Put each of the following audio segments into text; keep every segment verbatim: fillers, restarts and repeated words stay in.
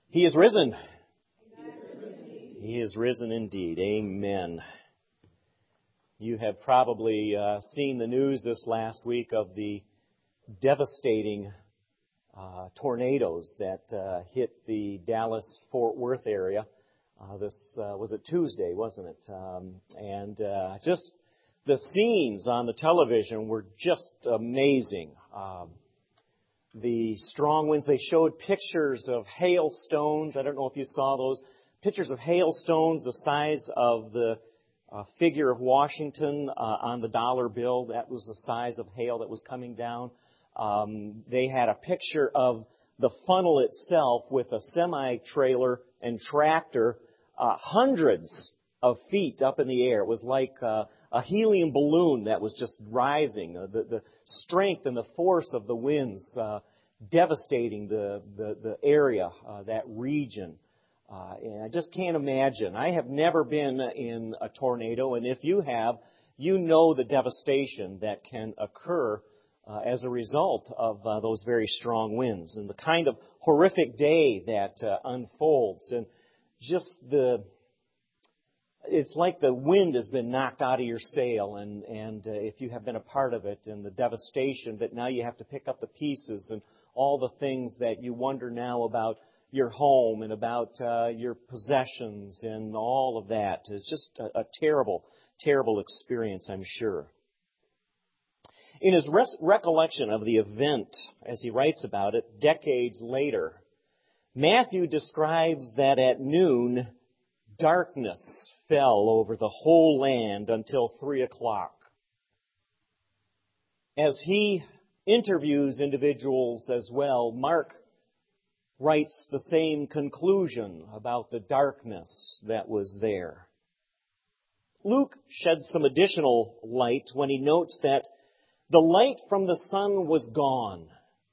He is risen. He is risen indeed. Amen. You have probably uh, seen the news this last week of the devastating uh, tornadoes that uh, hit the Dallas-Fort Worth area. Uh, this uh, was it Tuesday, wasn't it? Um, and uh, just the scenes on the television were just amazing. Um, The strong winds, they showed pictures of hailstones. I don't know if you saw those. Pictures of hailstones the size of the uh, figure of Washington uh, on the dollar bill. That was the size of hail that was coming down. Um, they had a picture of the funnel itself with a semi-trailer and tractor uh, hundreds of feet up in the air. It was like uh, a helium balloon that was just rising. Uh, the, the strength and the force of the winds uh, devastating the, the, the area, uh, that region. Uh, and I just can't imagine. I have never been in a tornado, and if you have, you know the devastation that can occur uh, as a result of uh, those very strong winds and the kind of horrific day that uh, unfolds. And just the... It's like the wind has been knocked out of your sail, and, and uh, if you have been a part of it, and the devastation that now you have to pick up the pieces and all the things that you wonder now about your home and about uh, your possessions and all of that. It's just a, a terrible, terrible experience, I'm sure. In his res- recollection of the event, as he writes about it decades later, Matthew describes that at noon, darkness fell over the whole land until three o'clock. As he interviews individuals as well, Mark writes the same conclusion about the darkness that was there. Luke sheds some additional light when he notes that the light from the sun was gone.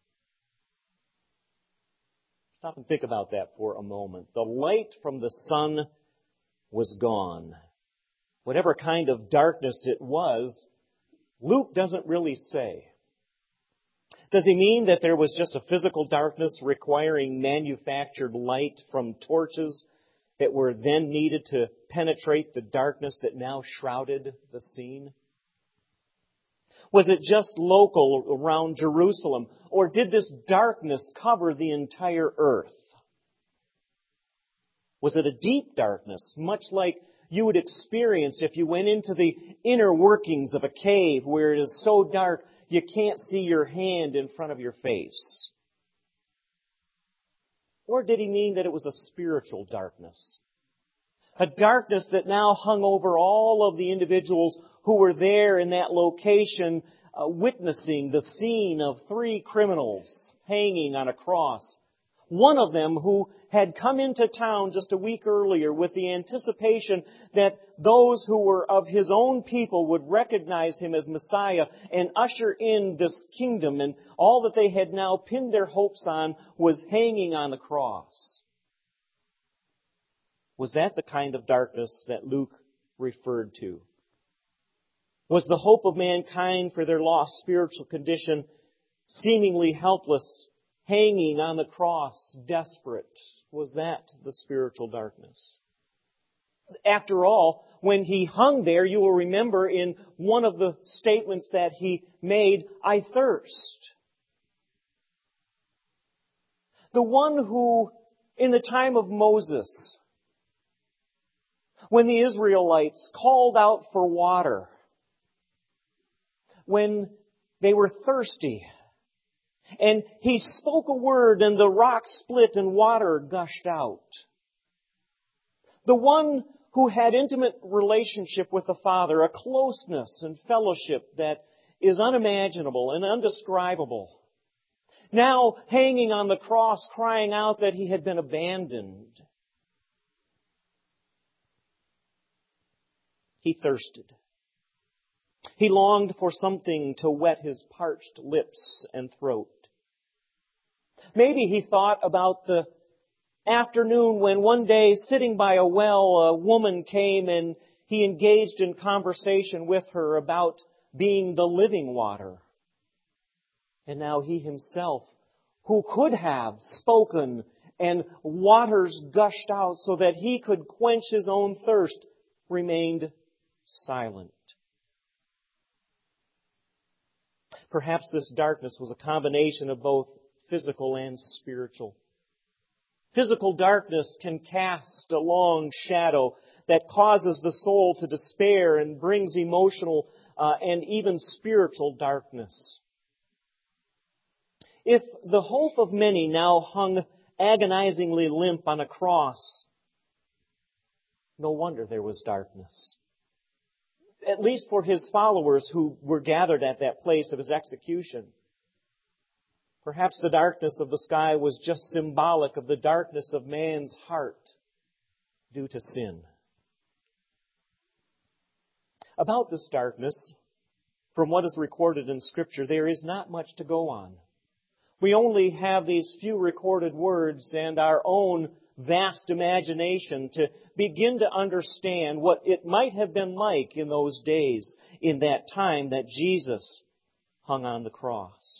Stop and think about that for a moment. The light from the sun was gone. Whatever kind of darkness it was, Luke doesn't really say. Does he mean that there was just a physical darkness requiring manufactured light from torches that were then needed to penetrate the darkness that now shrouded the scene? Was it just local around Jerusalem, or did this darkness cover the entire earth? Was it a deep darkness, much like you would experience if you went into the inner workings of a cave where it is so dark you can't see your hand in front of your face? Or did he mean that it was a spiritual darkness? A darkness that now hung over all of the individuals who were there in that location, uh, witnessing the scene of three criminals hanging on a cross. One of them who had come into town just a week earlier with the anticipation that those who were of his own people would recognize him as Messiah and usher in this kingdom, and all that they had now pinned their hopes on was hanging on the cross. Was that the kind of darkness that Luke referred to? Was the hope of mankind for their lost spiritual condition seemingly helpless, hanging on the cross, desperate? Was that the spiritual darkness? After all, when he hung there, you will remember in one of the statements that he made, "I thirst." The one who, in the time of Moses, when the Israelites called out for water, when they were thirsty, and he spoke a word and the rock split and water gushed out. The one who had intimate relationship with the Father, a closeness and fellowship that is unimaginable and undescribable. Now hanging on the cross, crying out that he had been abandoned. He thirsted. He longed for something to wet his parched lips and throat. Maybe he thought about the afternoon when one day, sitting by a well, a woman came and he engaged in conversation with her about being the living water. And now he himself, who could have spoken and waters gushed out so that He could quench His own thirst, remained silent. Perhaps this darkness was a combination of both physical and spiritual. Physical darkness can cast a long shadow that causes the soul to despair and brings emotional uh, and even spiritual darkness. If the hope of many now hung agonizingly limp on a cross, no wonder there was darkness. At least for His followers who were gathered at that place of His execution. Perhaps the darkness of the sky was just symbolic of the darkness of man's heart due to sin. About this darkness, from what is recorded in Scripture, there is not much to go on. We only have these few recorded words and our own vast imagination to begin to understand what it might have been like in those days, in that time that Jesus hung on the cross.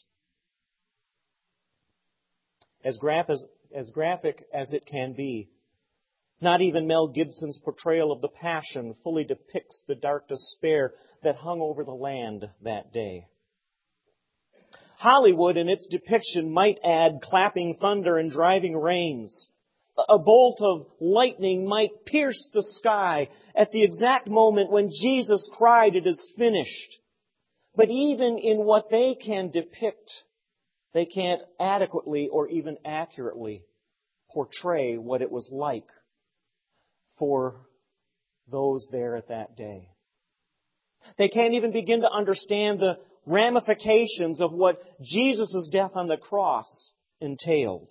As, graph as, as graphic as it can be, not even Mel Gibson's portrayal of the Passion fully depicts the dark despair that hung over the land that day. Hollywood, in its depiction, might add clapping thunder and driving rains. A bolt of lightning might pierce the sky at the exact moment when Jesus cried, "It is finished." But even in what they can depict, they can't adequately or even accurately portray what it was like for those there at that day. They can't even begin to understand the ramifications of what Jesus' death on the cross entailed.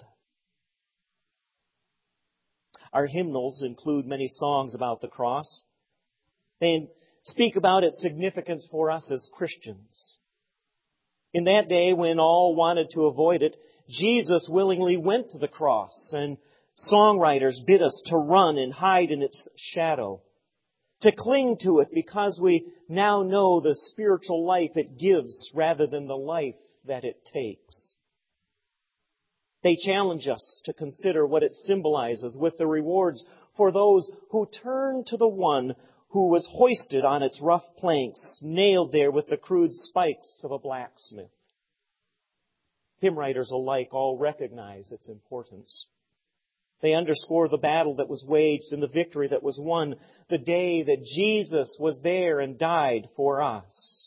Our hymnals include many songs about the cross. They speak about its significance for us as Christians. In that day when all wanted to avoid it, Jesus willingly went to the cross, and songwriters bid us to run and hide in its shadow, to cling to it because we now know the spiritual life it gives rather than the life that it takes. They challenge us to consider what it symbolizes with the rewards for those who turn to the one who was hoisted on its rough planks, nailed there with the crude spikes of a blacksmith. Hymn writers alike all recognize its importance. They underscore the battle that was waged and the victory that was won the day that Jesus was there and died for us.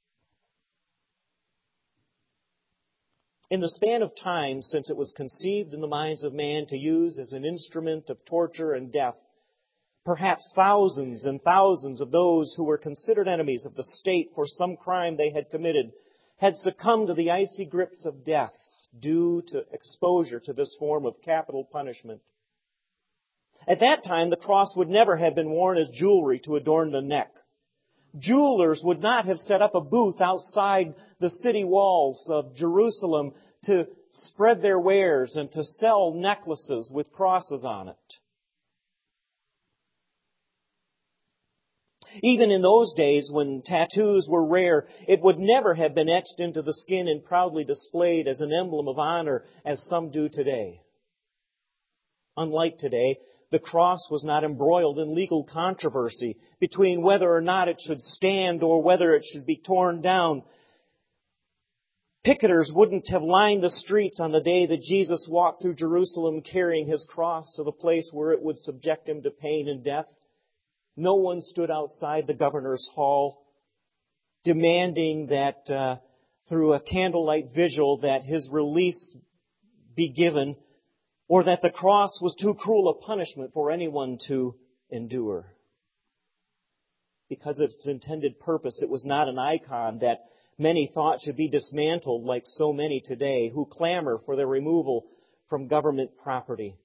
In the span of time since it was conceived in the minds of man to use as an instrument of torture and death, perhaps thousands and thousands of those who were considered enemies of the state for some crime they had committed had succumbed to the icy grips of death due to exposure to this form of capital punishment. At that time, the cross would never have been worn as jewelry to adorn the neck. Jewelers would not have set up a booth outside the city walls of Jerusalem to spread their wares and to sell necklaces with crosses on it. Even in those days when tattoos were rare, it would never have been etched into the skin and proudly displayed as an emblem of honor as some do today. Unlike today, the cross was not embroiled in legal controversy between whether or not it should stand or whether it should be torn down. Picketers wouldn't have lined the streets on the day that Jesus walked through Jerusalem carrying His cross to the place where it would subject Him to pain and death. No one stood outside the governor's hall demanding that uh, through a candlelight vigil that His release be given, or that the cross was too cruel a punishment for anyone to endure. Because of its intended purpose, it was not an icon that many thought should be dismantled like so many today who clamor for their removal from government property.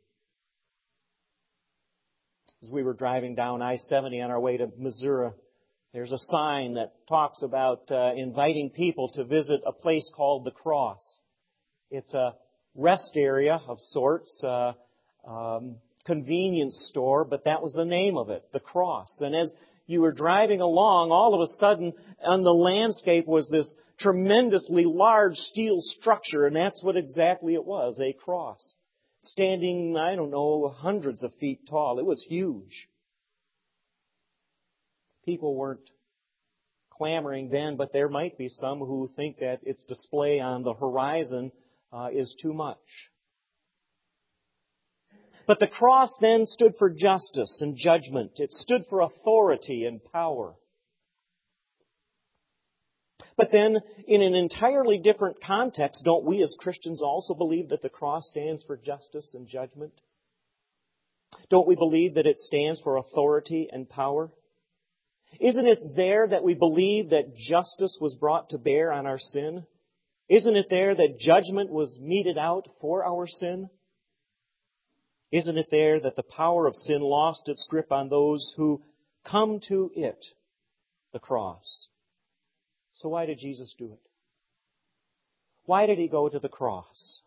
As we were driving down I seventy on our way to Missouri, there's a sign that talks about uh, inviting people to visit a place called the Cross. It's a rest area of sorts, uh, um, convenience store, but that was the name of it, the Cross. And as you were driving along, all of a sudden on the landscape was this tremendously large steel structure, and that's what exactly it was, a cross. standing, I don't know, hundreds of feet tall. It was huge. People weren't clamoring then, but there might be some who think that its display on the horizon uh, is too much. But the cross then stood for justice and judgment. It stood for authority and power. But then, in an entirely different context, don't we as Christians also believe that the cross stands for justice and judgment? Don't we believe that it stands for authority and power? Isn't it there that we believe that justice was brought to bear on our sin? Isn't it there that judgment was meted out for our sin? Isn't it there that the power of sin lost its grip on those who come to it, the cross? So why did Jesus do it? Why did He go to the cross?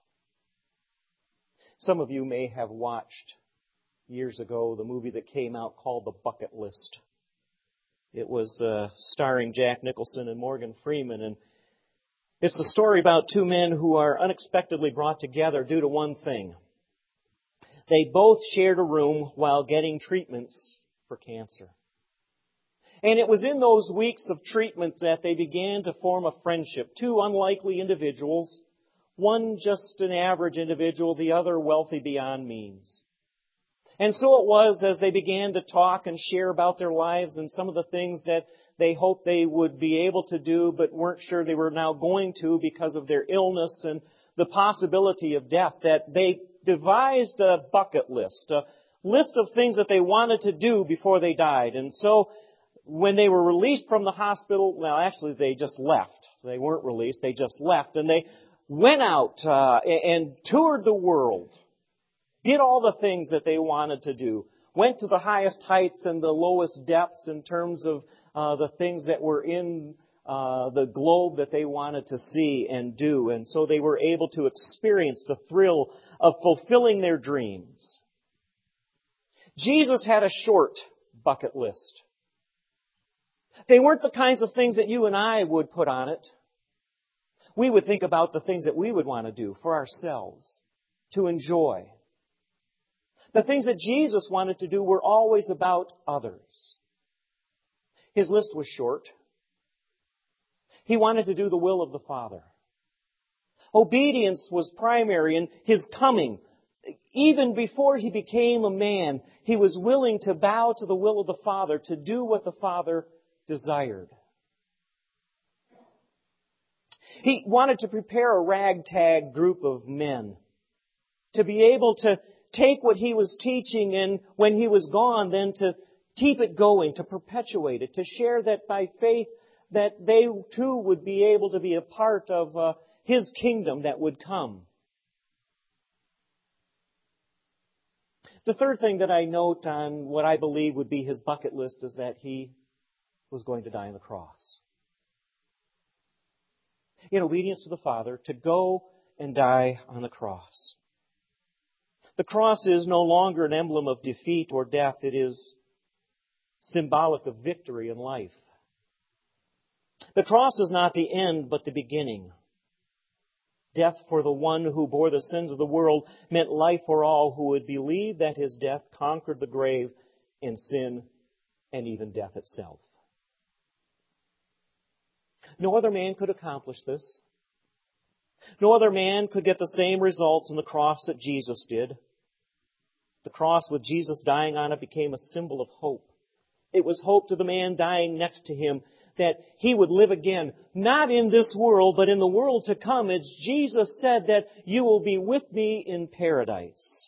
Some of you may have watched years ago the movie that came out called The Bucket List. It was uh, starring Jack Nicholson and Morgan Freeman, and it's a story about two men who are unexpectedly brought together due to one thing. They both shared a room while getting treatments for cancer. And it was in those weeks of treatment that they began to form a friendship. Two unlikely individuals, one just an average individual, the other wealthy beyond means. And so it was as they began to talk and share about their lives and some of the things that they hoped they would be able to do but weren't sure they were now going to because of their illness and the possibility of death, that they devised a bucket list, a list of things that they wanted to do before they died. And so when they were released from the hospital, well, actually they just left. They weren't released, they just left. And they went out uh, and toured the world. Did all the things that they wanted to do. Went to the highest heights and the lowest depths in terms of uh, the things that were in uh, the globe that they wanted to see and do. And so they were able to experience the thrill of fulfilling their dreams. Jesus had a short bucket list. They weren't the kinds of things that you and I would put on it. We would think about the things that we would want to do for ourselves, to enjoy. The things that Jesus wanted to do were always about others. His list was short. He wanted to do the will of the Father. Obedience was primary in His coming. Even before He became a man, He was willing to bow to the will of the Father, to do what the Father desired. He wanted to prepare a ragtag group of men to be able to take what He was teaching and when He was gone, then to keep it going, to perpetuate it, to share that by faith that they too would be able to be a part of uh, His kingdom that would come. The third thing that I note on what I believe would be His bucket list is that He was going to die on the cross. In obedience to the Father, to go and die on the cross. The cross is no longer an emblem of defeat or death. It is symbolic of victory in life. The cross is not the end, but the beginning. Death for the one who bore the sins of the world meant life for all who would believe that His death conquered the grave and sin and even death itself. No other man could accomplish this. No other man could get the same results in the cross that Jesus did. The cross with Jesus dying on it became a symbol of hope. It was hope to the man dying next to Him that he would live again, not in this world, but in the world to come, as Jesus said that you will be with me in paradise.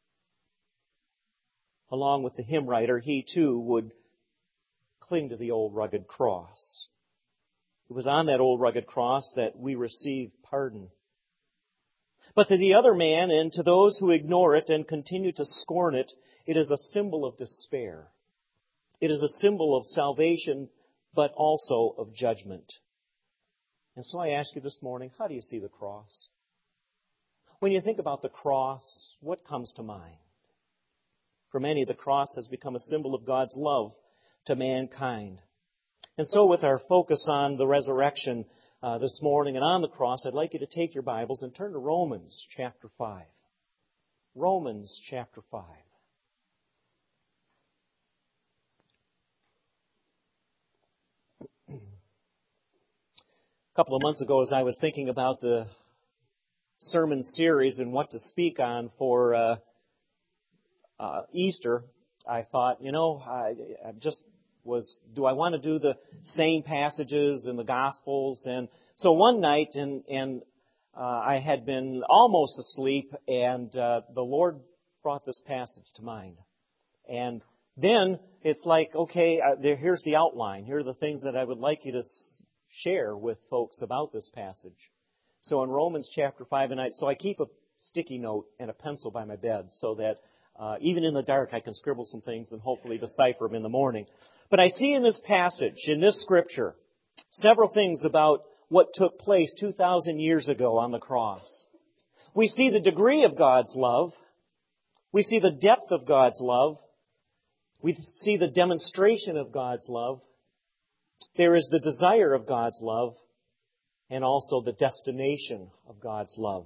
Along with the hymn writer, he too would cling to the old rugged cross. It was on that old rugged cross that we receive pardon. But to the other man and to those who ignore it and continue to scorn it, it is a symbol of despair. It is a symbol of salvation, but also of judgment. And so I ask you this morning, how do you see the cross? When you think about the cross, what comes to mind? For many, the cross has become a symbol of God's love to mankind. And so with our focus on the resurrection uh, this morning and on the cross, I'd like you to take your Bibles and turn to Romans chapter five. Romans chapter five. A couple of months ago, as I was thinking about the sermon series and what to speak on for uh, uh, Easter, I thought, you know, I, I just was, do I want to do the same passages in the Gospels? And so one night, and, and uh, I had been almost asleep, and uh, the Lord brought this passage to mind. And then it's like, okay, uh, there, here's the outline. Here are the things that I would like you to s- share with folks about this passage. So in Romans chapter five, and I, so I keep a sticky note and a pencil by my bed so that uh, even in the dark I can scribble some things and hopefully decipher them in the morning. But I see in this passage, in this scripture, several things about what took place two thousand years ago on the cross. We see the degree of God's love. We see the depth of God's love. We see the demonstration of God's love. There is the desire of God's love and also the destination of God's love.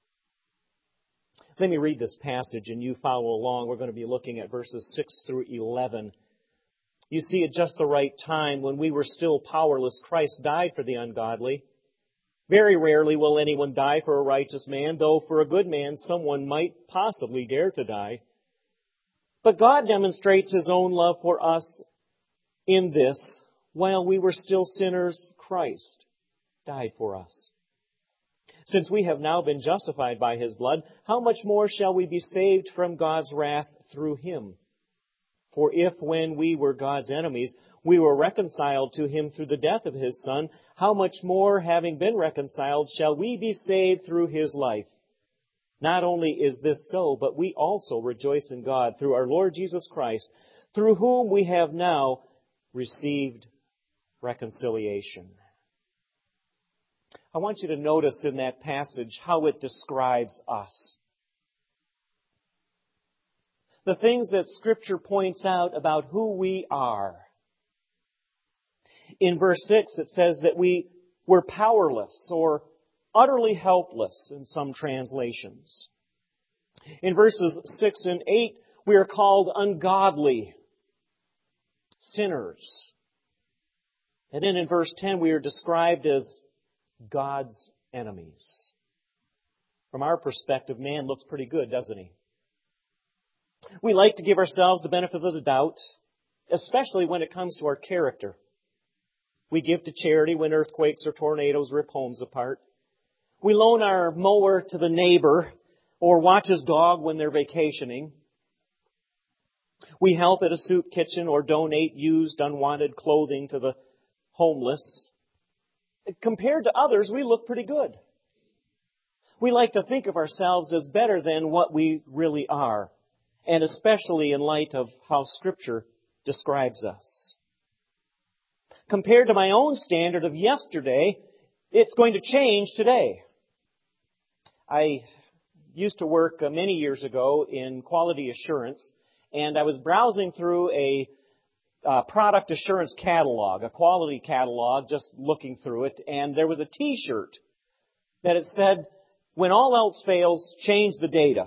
Let me read this passage and you follow along. We're going to be looking at verses six through eleven. You see, at just the right time, when we were still powerless, Christ died for the ungodly. Very rarely will anyone die for a righteous man, though for a good man someone might possibly dare to die. But God demonstrates His own love for us in this: while we were still sinners, Christ died for us. Since we have now been justified by His blood, how much more shall we be saved from God's wrath through Him? For if, when we were God's enemies, we were reconciled to Him through the death of His Son, how much more, having been reconciled, shall we be saved through His life? Not only is this so, but we also rejoice in God through our Lord Jesus Christ, through whom we have now received reconciliation. I want you to notice in that passage how it describes us. The things that Scripture points out about who we are. In verse six, it says that we were powerless or utterly helpless in some translations. In verses six and eight, we are called ungodly, sinners. And then in verse ten, we are described as God's enemies. From our perspective, man looks pretty good, doesn't he? We like to give ourselves the benefit of the doubt, especially when it comes to our character. We give to charity when earthquakes or tornadoes rip homes apart. We loan our mower to the neighbor or watch his dog when they're vacationing. We help at a soup kitchen or donate used, unwanted clothing to the homeless. Compared to others, we look pretty good. We like to think of ourselves as better than what we really are, and especially in light of how Scripture describes us. Compared to my own standard of yesterday, it's going to change today. I used to work many years ago in quality assurance, and I was browsing through a uh, product assurance catalog, a quality catalog, just looking through it, and there was a T-shirt that it said, "When all else fails, change the data."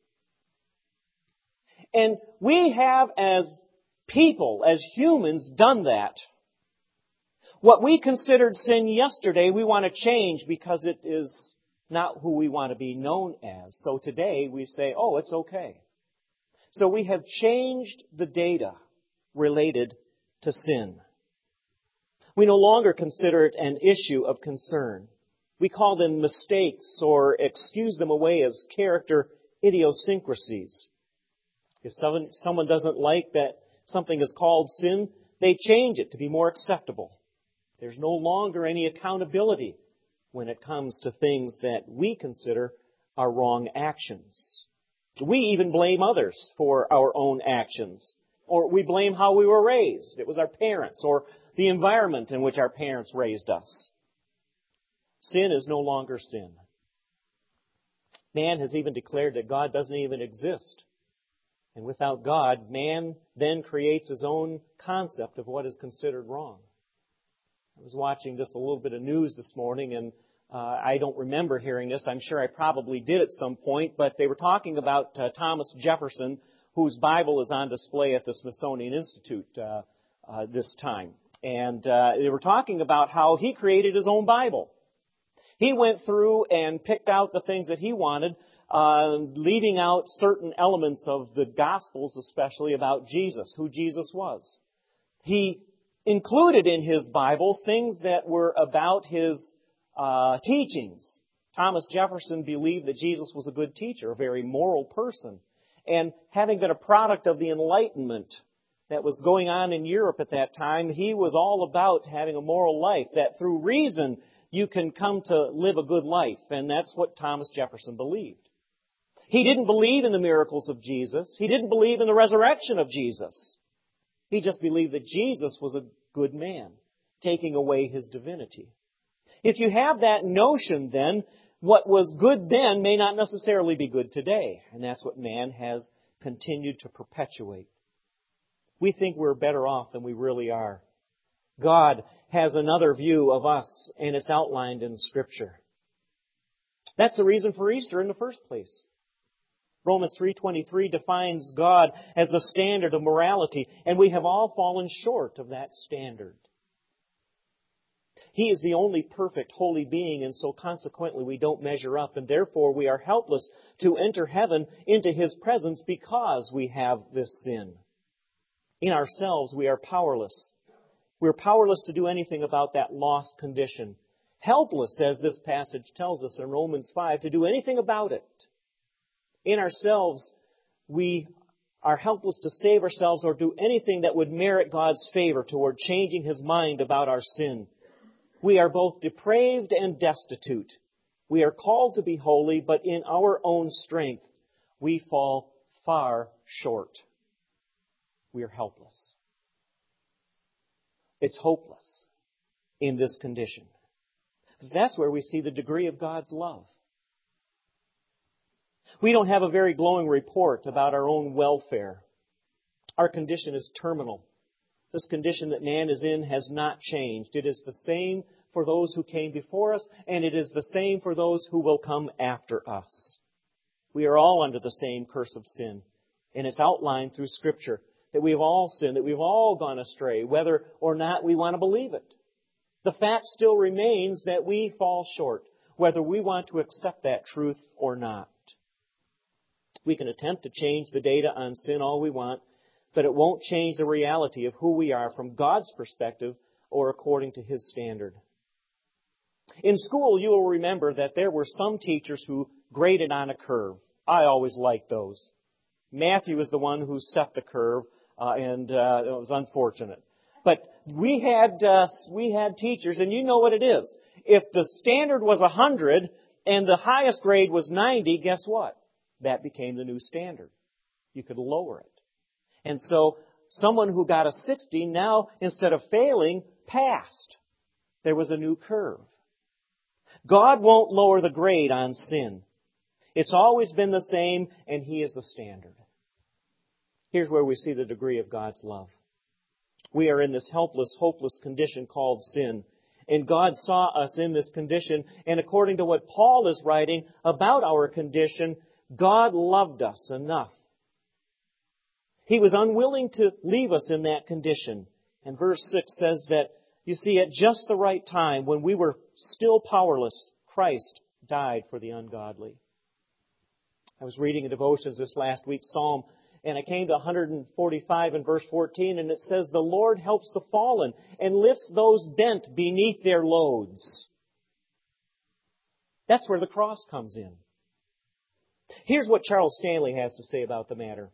And we have, as people, as humans, done that. What we considered sin yesterday, we want to change because it is not who we want to be known as. So today we say, oh, it's okay. So we have changed the data related to sin. We no longer consider it an issue of concern. We call them mistakes or excuse them away as character idiosyncrasies. If someone, someone doesn't like that something is called sin, they change it to be more acceptable. There's no longer any accountability when it comes to things that we consider are wrong actions. We even blame others for our own actions. Or we blame how we were raised. It was our parents or the environment in which our parents raised us. Sin is no longer sin. Man has even declared that God doesn't even exist. And without God, man then creates his own concept of what is considered wrong. I was watching just a little bit of news this morning, and Uh, I don't remember hearing this. I'm sure I probably did at some point, but they were talking about uh, Thomas Jefferson, whose Bible is on display at the Smithsonian Institute uh, uh, this time. And uh, they were talking about how he created his own Bible. He went through and picked out the things that he wanted, uh, leaving out certain elements of the Gospels, especially about Jesus, who Jesus was. He included in his Bible things that were about his uh, teachings. Thomas Jefferson believed that Jesus was a good teacher, a very moral person. And having been a product of the Enlightenment that was going on in Europe at that time, he was all about having a moral life, that through reason you can come to live a good life. And that's what Thomas Jefferson believed. He didn't believe in the miracles of Jesus. He didn't believe in the resurrection of Jesus. He just believed that Jesus was a good man, taking away his divinity. If you have that notion, then, what was good then may not necessarily be good today. And that's what man has continued to perpetuate. We think we're better off than we really are. God has another view of us, and it's outlined in Scripture. That's the reason for Easter in the first place. Romans three twenty-three defines God as the standard of morality, and we have all fallen short of that standard. He is the only perfect, holy being, and so consequently we don't measure up, and therefore we are helpless to enter heaven into His presence because we have this sin. In ourselves, we are powerless. We're powerless to do anything about that lost condition. Helpless, as this passage tells us in Romans five, to do anything about it. In ourselves, we are helpless to save ourselves or do anything that would merit God's favor toward changing His mind about our sin. We are both depraved and destitute. We are called to be holy, but in our own strength, we fall far short. We are helpless. It's hopeless in this condition. That's where we see the degree of God's love. We don't have a very glowing report about our own welfare. Our condition is terminal. This condition that man is in has not changed. It is the same for those who came before us, and it is the same for those who will come after us. We are all under the same curse of sin, and it's outlined through Scripture that we've all sinned, that we've all gone astray, whether or not we want to believe it. The fact still remains that we fall short, whether we want to accept that truth or not. We can attempt to change the data on sin all we want, but it won't change the reality of who we are from God's perspective or according to His standard. In school, you will remember that there were some teachers who graded on a curve. I always liked those. Matthew was the one who set the curve, uh, and uh, it was unfortunate. But we had uh, we had teachers, and you know what it is. If the standard was one hundred and the highest grade was ninety, guess what? That became the new standard. You could lower it. And so someone who got a sixty now, instead of failing, passed. There was a new curve. God won't lower the grade on sin. It's always been the same, and He is the standard. Here's where we see the degree of God's love. We are in this helpless, hopeless condition called sin. And God saw us in this condition, and according to what Paul is writing about our condition, God loved us enough. He was unwilling to leave us in that condition. And verse six says that, you see, at just the right time, when we were still powerless, Christ died for the ungodly. I was reading in devotions this last week, Psalm, and I came to one forty-five in verse fourteen, and it says, the Lord helps the fallen and lifts those bent beneath their loads. That's where the cross comes in. Here's what Charles Stanley has to say about the matter.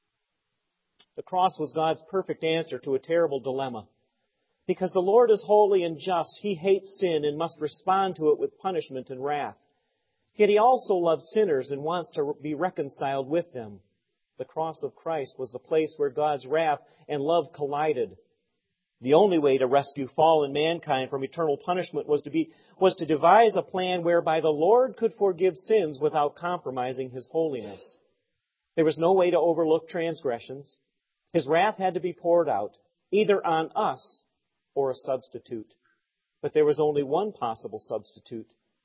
The cross was God's perfect answer to a terrible dilemma. Because the Lord is holy and just, He hates sin and must respond to it with punishment and wrath. Yet He also loves sinners and wants to be reconciled with them. The cross of Christ was the place where God's wrath and love collided. The only way to rescue fallen mankind from eternal punishment was to be was to devise a plan whereby the Lord could forgive sins without compromising His holiness. There was no way to overlook transgressions. His wrath had to be poured out, either on us or a substitute. But there was only one possible substitute,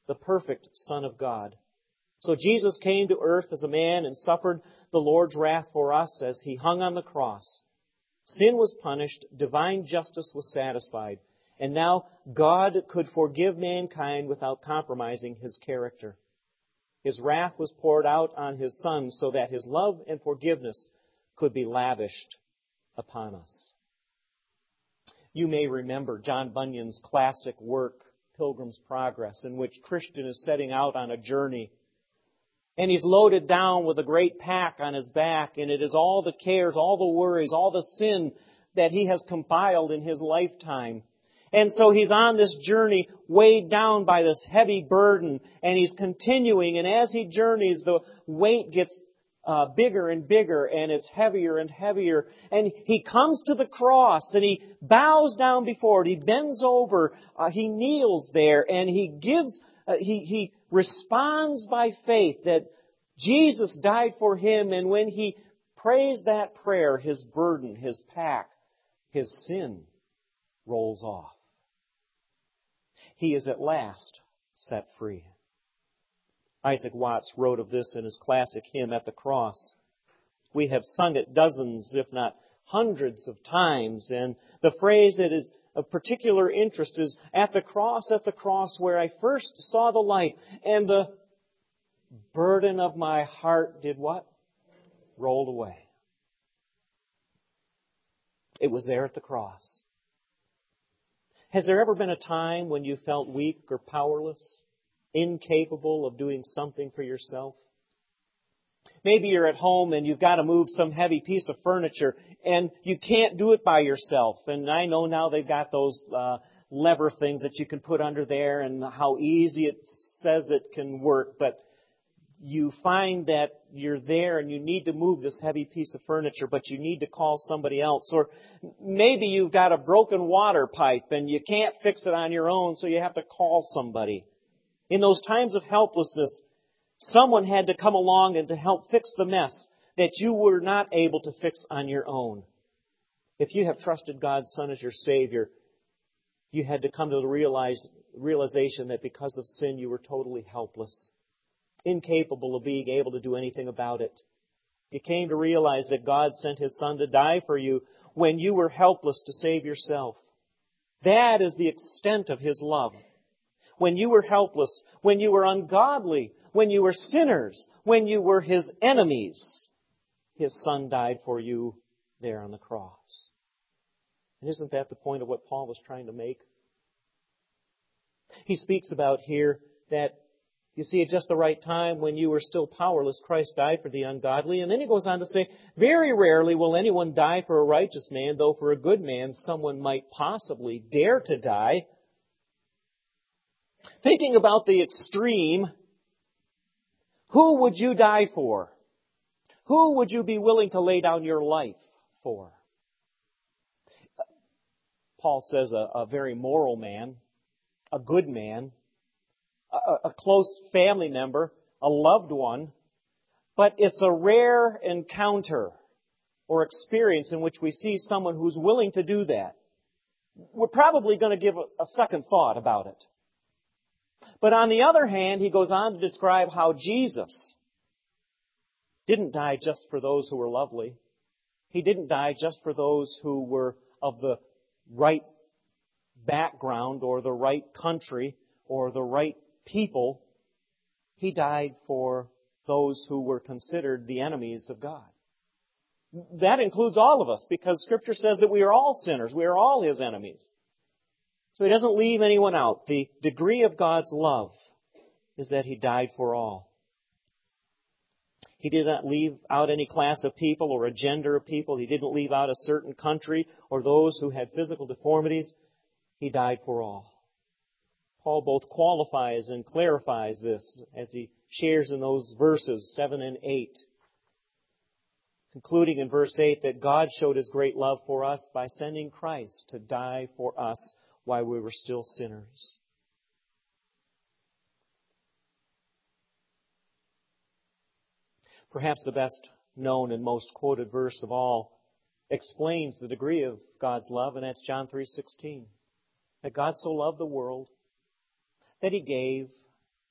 the perfect Son of God. So Jesus came to earth as a man and suffered the Lord's wrath for us as He hung on the cross. Sin was punished, divine justice was satisfied, and now God could forgive mankind without compromising His character. His wrath was poured out on His Son so that His love and forgiveness could be lavished upon us. You may remember John Bunyan's classic work, Pilgrim's Progress, in which Christian is setting out on a journey. And he's loaded down with a great pack on his back, and it is all the cares, all the worries, all the sin that he has compiled in his lifetime. And so he's on this journey weighed down by this heavy burden, and he's continuing, and as he journeys, the weight gets uh, bigger and bigger, and it's heavier and heavier. And he comes to the cross, and he bows down before it. He bends over, uh, he kneels there, and he gives, uh, he, he responds by faith that Jesus died for him, and when he prays that prayer, his burden, his pack, his sin rolls off. He is at last set free. Isaac Watts wrote of this in his classic hymn, At the Cross. We have sung it dozens, if not hundreds of times, and the phrase that is of particular interest is, At the cross, at the cross, where I first saw the light, and the burden of my heart did what? Rolled away. It was there at the cross. Has there ever been a time when you felt weak or powerless, incapable of doing something for yourself? Maybe you're at home and you've got to move some heavy piece of furniture and you can't do it by yourself. And I know now they've got those uh, lever things that you can put under there and how easy it says it can work. But you find that you're there and you need to move this heavy piece of furniture, but you need to call somebody else. Or maybe you've got a broken water pipe and you can't fix it on your own, so you have to call somebody. In those times of helplessness, someone had to come along and to help fix the mess that you were not able to fix on your own. If you have trusted God's Son as your Savior, you had to come to the realize, realization that because of sin you were totally helpless, incapable of being able to do anything about it. You came to realize that God sent His Son to die for you when you were helpless to save yourself. That is the extent of His love. When you were helpless, when you were ungodly, when you were sinners, when you were His enemies, His Son died for you there on the cross. And isn't that the point of what Paul was trying to make? He speaks about here that, you see, at just the right time, when you were still powerless, Christ died for the ungodly. And then he goes on to say, very rarely will anyone die for a righteous man, though for a good man someone might possibly dare to die. Thinking about the extreme, who would you die for? Who would you be willing to lay down your life for? Paul says a, a very moral man, a good man, a, a close family member, a loved one, but it's a rare encounter or experience in which we see someone who's willing to do that. We're probably going to give a, a second thought about it. But on the other hand, he goes on to describe how Jesus didn't die just for those who were lovely. He didn't die just for those who were of the right background or the right country or the right people. He died for those who were considered the enemies of God. That includes all of us, because Scripture says that we are all sinners. We are all His enemies. So He doesn't leave anyone out. The degree of God's love is that He died for all. He did not leave out any class of people or a gender of people. He didn't leave out a certain country or those who had physical deformities. He died for all. Paul both qualifies and clarifies this as he shares in those verses seven and eight. Concluding in verse eight that God showed His great love for us by sending Christ to die for us while we were still sinners. Perhaps the best known and most quoted verse of all explains the degree of God's love, and that's John three sixteen. That God so loved the world that He gave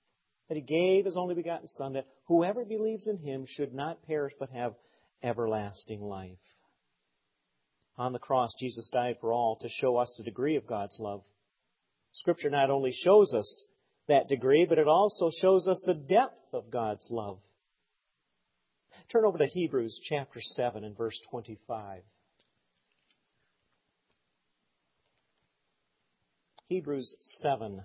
that He gave His only begotten Son, that whoever believes in Him should not perish but have everlasting life. On the cross, Jesus died for all to show us the degree of God's love. Scripture not only shows us that degree, but it also shows us the depth of God's love. Turn over to Hebrews chapter seven and verse twenty-five. Hebrews seven.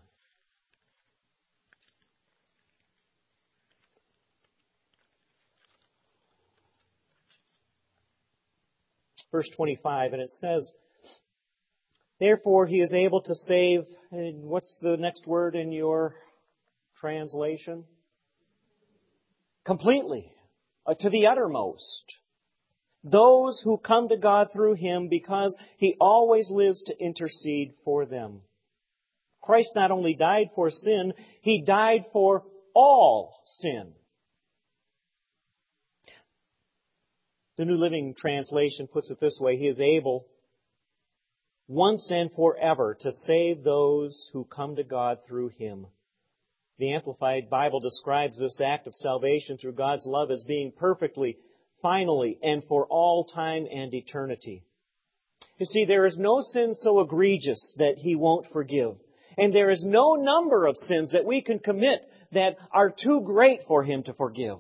Verse twenty-five, and it says, therefore He is able to save, and what's the next word in your translation? Completely, uh, to the uttermost. Those who come to God through Him, because He always lives to intercede for them. Christ not only died for sin, He died for all sin. The New Living Translation puts it this way, He is able once and forever to save those who come to God through Him. The Amplified Bible describes this act of salvation through God's love as being perfectly, finally, and for all time and eternity. You see, there is no sin so egregious that He won't forgive. And there is no number of sins that we can commit that are too great for Him to forgive.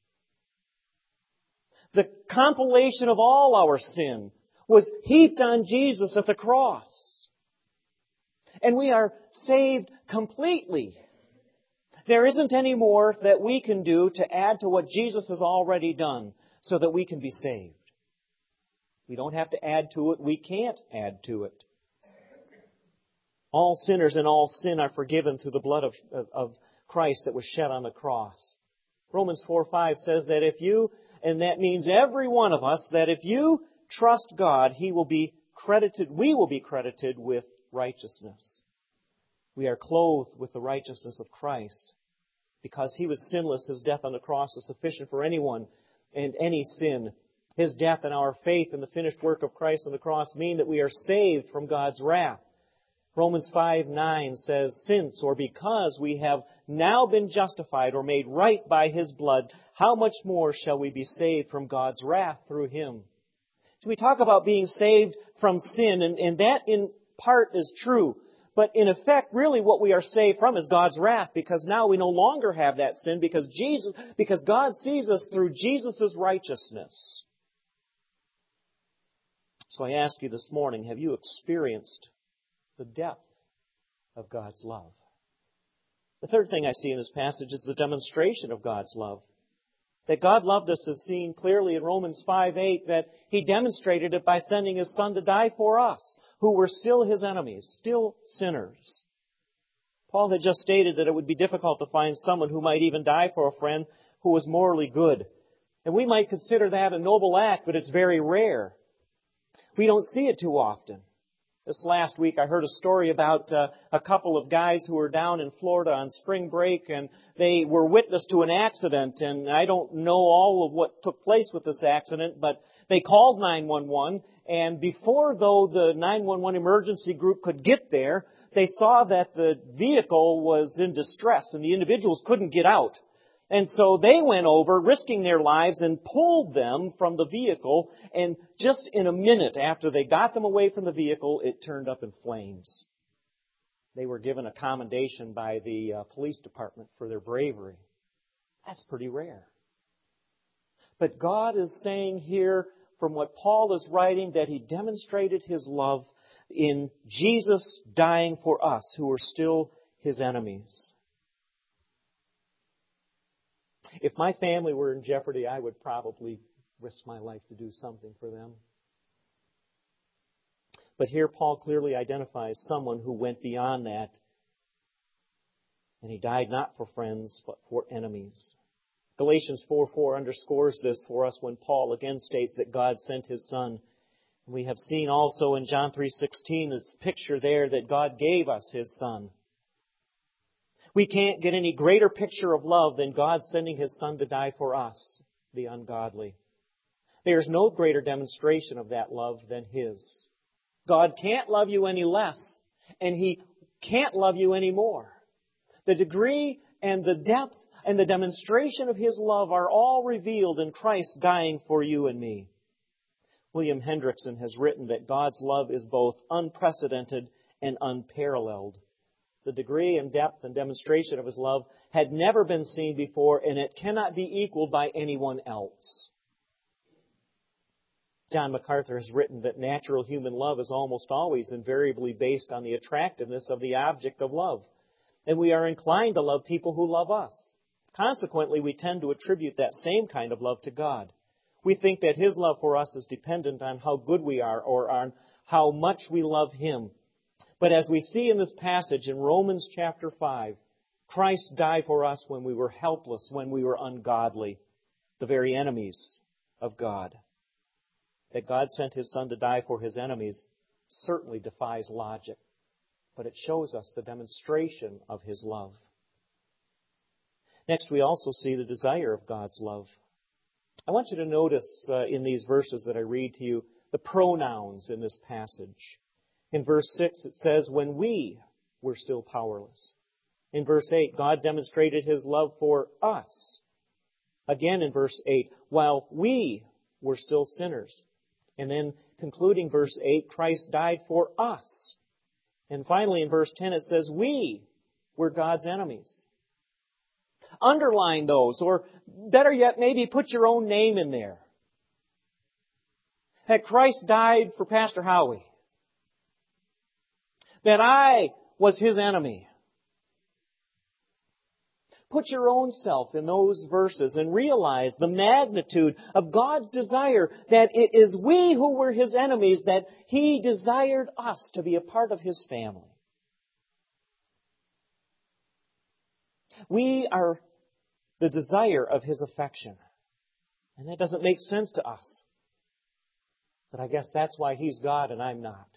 The compilation of all our sin was heaped on Jesus at the cross. And we are saved completely. There isn't any more that we can do to add to what Jesus has already done so that we can be saved. We don't have to add to it. We can't add to it. All sinners and all sin are forgiven through the blood of, of, of Christ that was shed on the cross. Romans four five says that if you, and that means every one of us, that if you trust God, He will be credited, we will be credited with righteousness. We are clothed with the righteousness of Christ. Because He was sinless, His death on the cross is sufficient for anyone and any sin. His death and our faith in the finished work of Christ on the cross mean that we are saved from God's wrath. Romans five nine says, since or because we have now been justified or made right by His blood, how much more shall we be saved from God's wrath through Him? So we talk about being saved from sin, and, and that in part is true. But in effect, really what we are saved from is God's wrath, because now we no longer have that sin, because Jesus, because God sees us through Jesus' righteousness. So I ask you this morning, have you experienced the depth of God's love? The third thing I see in this passage is the demonstration of God's love. That God loved us is seen clearly in Romans five eight, that He demonstrated it by sending His Son to die for us, who were still His enemies, still sinners. Paul had just stated that it would be difficult to find someone who might even die for a friend who was morally good. And we might consider that a noble act, but it's very rare. We don't see it too often. This last week I heard a story about uh, a couple of guys who were down in Florida on spring break, and they were witness to an accident, and I don't know all of what took place with this accident, but they called nine one one, and before though the nine one one emergency group could get there, they saw that the vehicle was in distress and the individuals couldn't get out. And so they went over, risking their lives, and pulled them from the vehicle. And just in a minute after they got them away from the vehicle, it turned up in flames. They were given a commendation by the uh, police department for their bravery. That's pretty rare. But God is saying here, from what Paul is writing, that He demonstrated His love in Jesus dying for us, who were still His enemies. If my family were in jeopardy, I would probably risk my life to do something for them. But here Paul clearly identifies someone who went beyond that. And He died not for friends, but for enemies. Galatians four four underscores this for us when Paul again states that God sent His Son. We have seen also in John three sixteen this picture there that God gave us His Son. We can't get any greater picture of love than God sending His Son to die for us, the ungodly. There's no greater demonstration of that love than His. God can't love you any less, and He can't love you any more. The degree and the depth and the demonstration of His love are all revealed in Christ dying for you and me. William Hendrickson has written that God's love is both unprecedented and unparalleled. The degree and depth and demonstration of His love had never been seen before, and it cannot be equaled by anyone else. John MacArthur has written that natural human love is almost always invariably based on the attractiveness of the object of love, and we are inclined to love people who love us. Consequently, we tend to attribute that same kind of love to God. We think that His love for us is dependent on how good we are or on how much we love Him. But as we see in this passage in Romans chapter five, Christ died for us when we were helpless, when we were ungodly, the very enemies of God. That God sent His Son to die for His enemies certainly defies logic, but it shows us the demonstration of His love. Next, we also see the desire of God's love. I want you to notice uh, in these verses that I read to you the pronouns in this passage. In verse six, it says, when we were still powerless. In verse eight, God demonstrated His love for us. Again in verse eight, while we were still sinners. And then concluding verse eight, Christ died for us. And finally in verse ten, it says, we were God's enemies. Underline those, or better yet, maybe put your own name in there. That Christ died for Pastor Howie. That I was his enemy. Put your own self in those verses and realize the magnitude of God's desire that it is we who were His enemies, that He desired us to be a part of His family. We are the desire of His affection. And that doesn't make sense to us. But I guess that's why He's God and I'm not.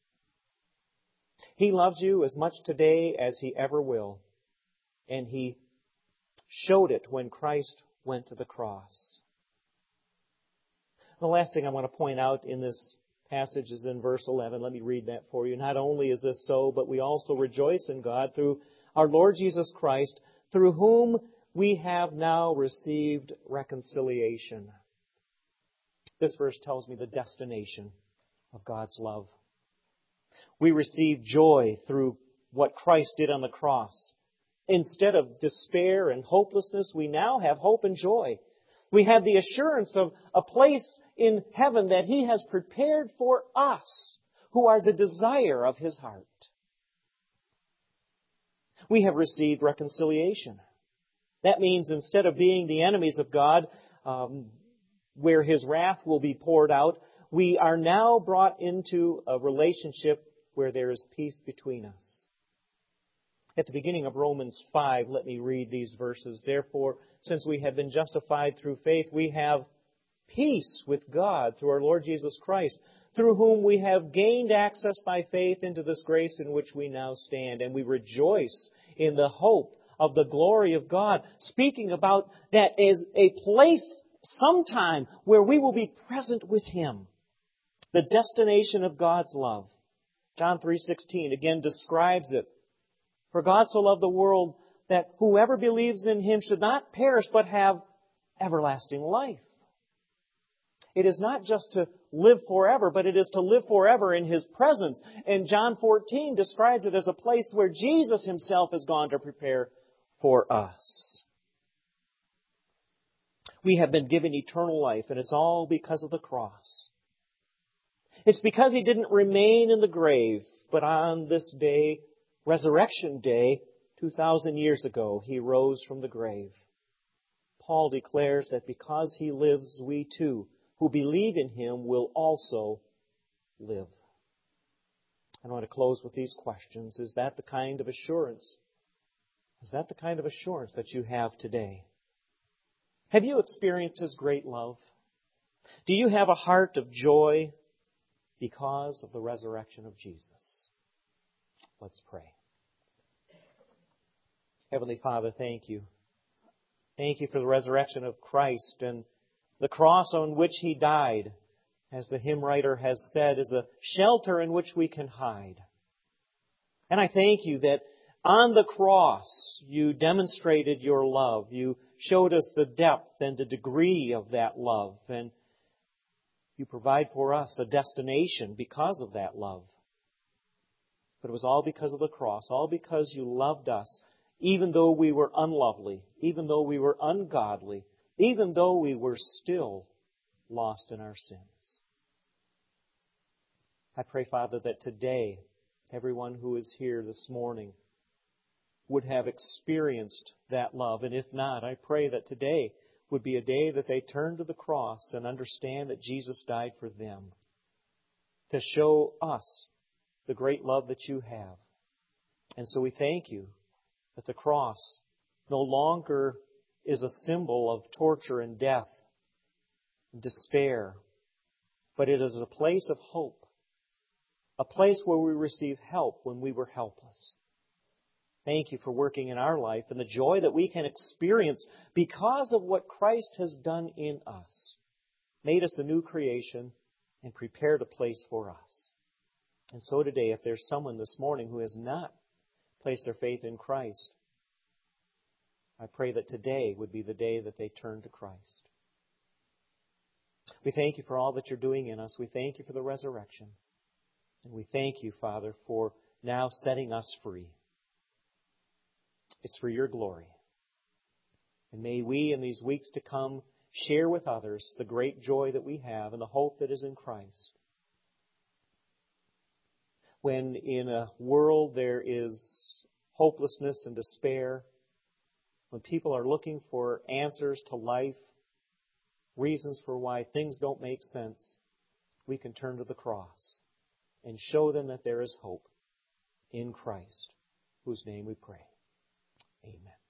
He loves you as much today as He ever will. And He showed it when Christ went to the cross. The last thing I want to point out in this passage is in verse eleven. Let me read that for you. Not only is this so, but we also rejoice in God through our Lord Jesus Christ, through whom we have now received reconciliation. This verse tells me the destination of God's love. We receive joy through what Christ did on the cross. Instead of despair and hopelessness, we now have hope and joy. We have the assurance of a place in heaven that He has prepared for us, who are the desire of His heart. We have received reconciliation. That means instead of being the enemies of God, um, where His wrath will be poured out, we are now brought into a relationship where there is peace between us. At the beginning of Romans five, let me read these verses. Therefore, since we have been justified through faith, we have peace with God through our Lord Jesus Christ, through whom we have gained access by faith into this grace in which we now stand. And we rejoice in the hope of the glory of God, speaking about that as a place sometime where we will be present with Him. The destination of God's love. John three sixteen again describes it. For God so loved the world that whoever believes in Him should not perish but have everlasting life. It is not just to live forever, but it is to live forever in His presence. And John fourteen describes it as a place where Jesus Himself has gone to prepare for us. We have been given eternal life, and it's all because of the cross. It's because He didn't remain in the grave, but on this day, Resurrection Day, two thousand years ago, He rose from the grave. Paul declares that because He lives, we too, who believe in Him, will also live. I want to close with these questions. Is that the kind of assurance? Is that the kind of assurance that you have today? Have you experienced His great love? Do you have a heart of joy because of the resurrection of Jesus? Let's pray. Heavenly Father, thank You. Thank You for the resurrection of Christ and the cross on which He died, as the hymn writer has said, is a shelter in which we can hide. And I thank You that On the cross, you demonstrated your love. You showed us the depth and the degree of that love. And you provide for us a destination because of that love. But it was all because of the cross, all because you loved us, even though we were unlovely, even though we were ungodly, even though we were still lost in our sins. I pray, Father, that today, everyone who is here this morning would have experienced that love. And if not, I pray that today would be a day that they turn to the cross and understand that Jesus died for them, to show us the great love that you have. And so we thank you that the cross no longer is a symbol of torture and death and despair, but it is a place of hope, a place where we receive help when we were helpless. Thank you for working in our life and the joy that we can experience because of what Christ has done in us, made us a new creation and prepared a place for us. And so today, if there's someone this morning who has not placed their faith in Christ, I pray that today would be the day that they turn to Christ. We thank you for all that you're doing in us. We thank you for the resurrection. And we thank you, Father, for now setting us free. It's for your glory. And may we, in these weeks to come, share with others the great joy that we have and the hope that is in Christ. When in a world there is hopelessness and despair, when people are looking for answers to life, reasons for why things don't make sense, we can turn to the cross and show them that there is hope in Christ, whose name we pray. Amen.